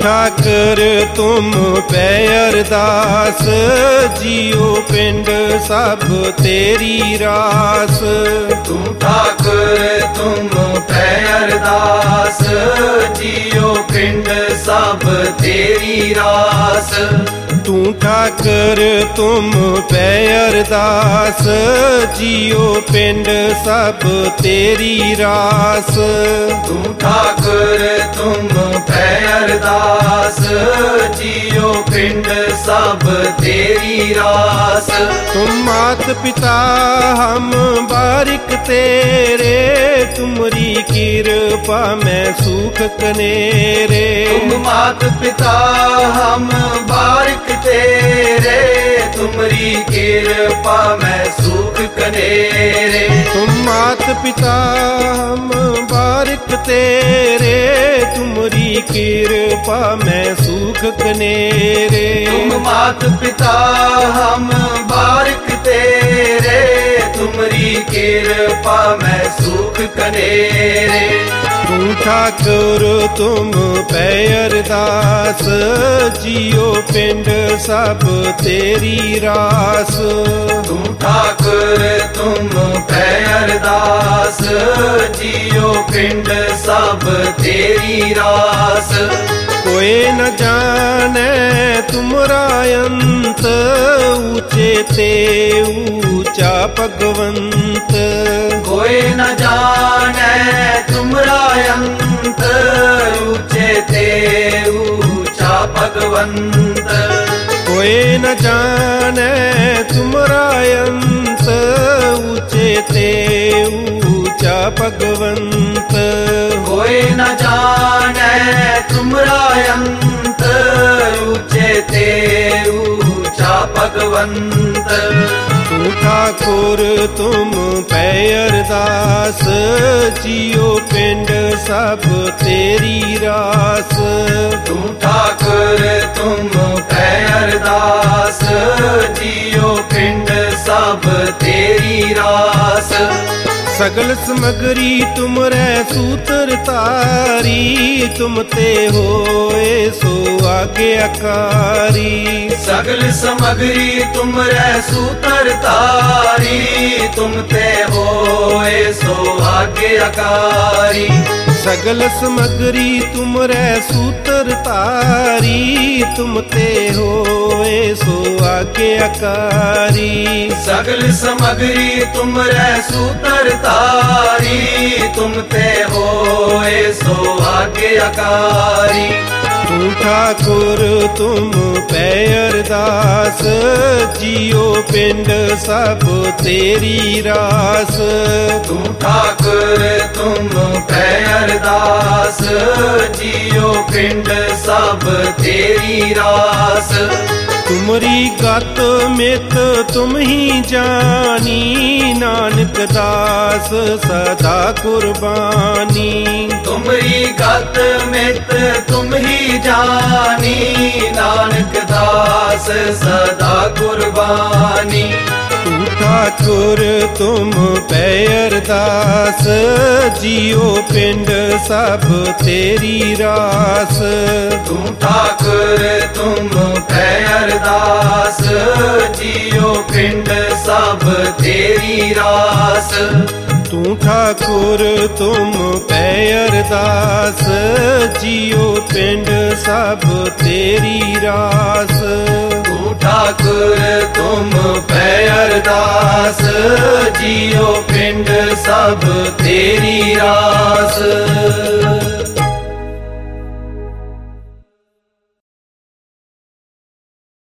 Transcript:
ठाकर तुम पै अरदास, जियो पिंड सब तेरी रास। तू ठाकर तुम पै अरदास, जियो पिंड सब तेरी रास। तू ठाकर तुम पै अरदास, जियो पिंड सब तेरी रास। तू ठाकर तुम पै अरदास, जियो पिंड सब तेरी रास। तुम मात पिता हम बारिक तेरे, तुमरी कृपा में सुख कनेरे। तुम मात पिता हम बारिक तेरे, तुमरी कृपा में सुख कनेरे। तुम मात पिता हम बारिक तेरे, तुमरी कृपा में सुख कनेरे। तुम मात पिता हम बारिक तेरे, तुमरी कृपा में सुख कनेरे। तू ठाकुर तुम पै अरदास, जियो पिंड सब तेरी रास। तू ठाकुर तुम पै अरदास, जियो पिंड सब तेरी रास। कोई न जाने तुमरा अंत, ऊंचे ते ऊंचा भगवंत। कोई न जाने तुमरा अंत, ऊंचे ते ऊंचा भगवंत। कोई न जाने तुमरा अंत, ऊंचे ते ऊंचा भगवंत। कोई न जाने तुमरा अंत, ऊंचे ते ऊंचा भगवंत। तू ठाकुर तुम पै अरदास, जियो पिंड सब तेरी रास। तू ठाकुर तुम पै अरदास, जियो पिंड सब तेरी रास। सगल समगरी तुमरे सूत्र तारी, तुम ते होए सो आज्ञाकारी। सगल समगरी तुमरे सूत्र तारी, तुम ते होए सो आज्ञाकारी। सगल समगरी तुमरे सूत्र तारी, तुम ते होए सो आज्ञाकारी। सगल समगरी तुमरे सूत्र तारी, तुम ते होए सो आज्ञाकारी। तू ठाकुर तुम पै अरदास, जियो पिंड सब तेरी रास। तू ठाकुर तुम पै अरदास, जियो पिंड सब तेरी रास। तुमरी गत मित तुम ही जानी, नानक दास सदा कुर्बानी। तुमरी गत मित तुम ही जानी, नानक दास सदा कुर्बानी। तू ठाकुर तुम पै अरदास, जियो पिंड सब तेरी रास। तू ठाकुर तुम पै अरदास, जियो पिंड सब तेरी रास। तू ठाकुर तुम पै अरदास, जियो पिंड सब तेरी रास। तू ठाकुर तुम पै अरदास, जियो पिंड सब तेरी रास।